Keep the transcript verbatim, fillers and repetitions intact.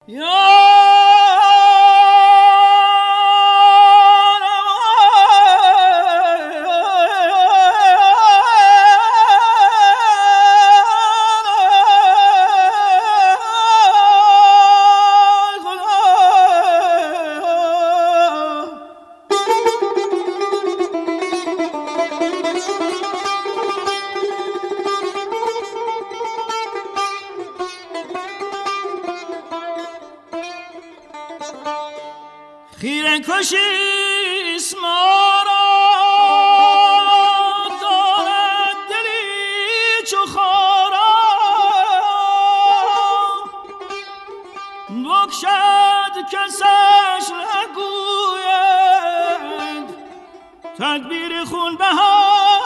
خیره کشیست ما را دارد دلی چو خارا بکشد کسش نگوید تدبیر خون بها